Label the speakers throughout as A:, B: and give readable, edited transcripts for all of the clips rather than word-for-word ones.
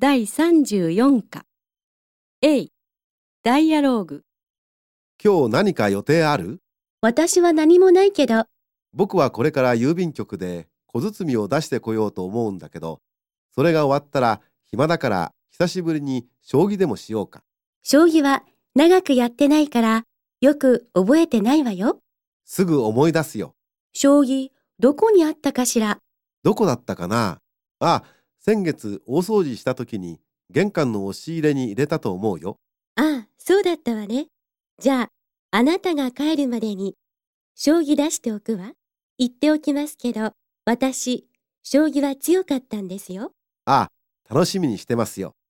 A: 第34課 A ダイアローグ。
B: 今日何か予定ある？
C: 私は何もないけど、
B: 僕はこれから郵便局で小包を出してこようと思うんだけど、それが終わったら暇だから久しぶりに将棋でもしようか。
C: 将棋は長くやってないからよく覚えてないわよ。
B: すぐ思い出すよ。
C: 将棋、どこにあったかしら。
B: どこだったかな？先月大掃除した時に玄関の押し入れに入れたと思うよ。
C: ああ、そうだったわね。じゃあ、あなたが帰るまでに将棋出しておくわ。言っておきますけど、私、将棋は強かったんですよ。
B: 楽しみにしてますよ。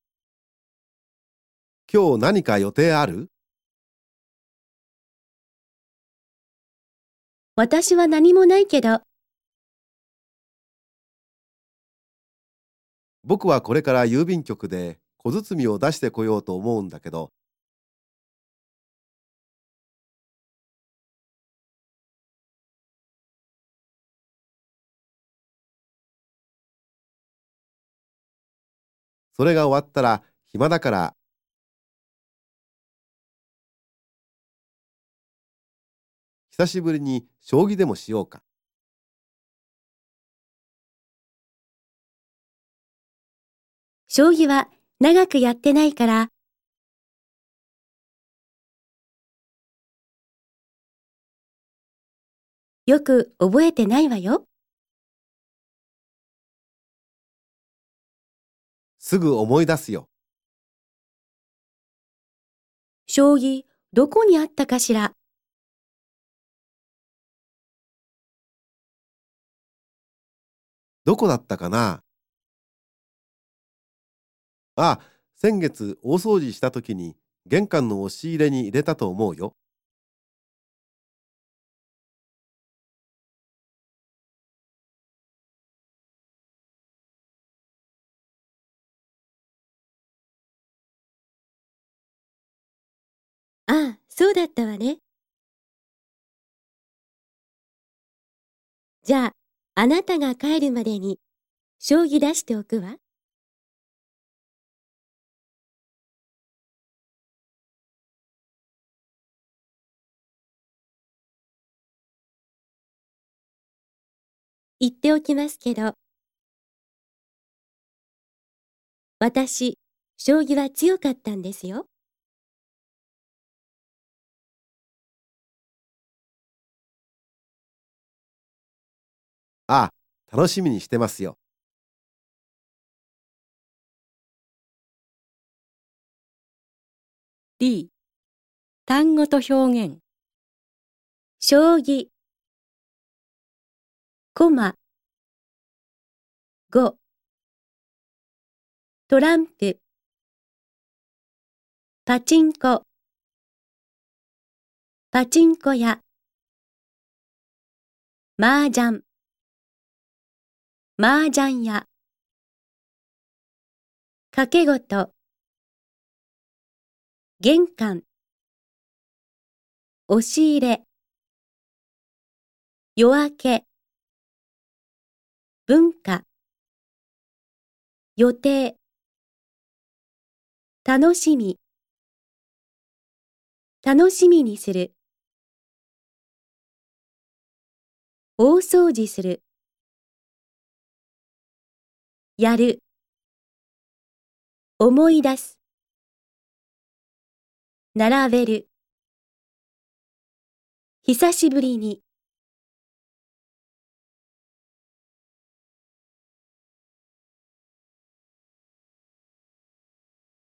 B: 今日何か予定ある？
C: 私は何もないけど、
B: 僕はこれから郵便局で小包を出してこようと思うんだけど、それが終わったら暇だから久しぶりに将棋でもしようか。
C: 将棋は長くやってないからよく覚えてないわよ。
B: すぐ思い出すよ。
C: 将棋、どこにあったかしら。
B: どこだったかな？先月大掃除した時に玄関の押し入れに入れたと思うよ。
C: ああ、そうだったわね。じゃあ、あなたが帰るまでに将棋出しておくわ。言っておきますけど、私、将棋は強かったんですよ。
B: 楽しみにしてますよ。
A: D 単語と表現。
C: 将棋、駒、5、トランプ、パチンコ、パチンコ屋、麻雀、麻雀屋、賭け事、玄関、押し入れ、夜明け、文化、予定、楽しみ、楽しみにする、大掃除する、やる、思い出す、並べる、久しぶりに。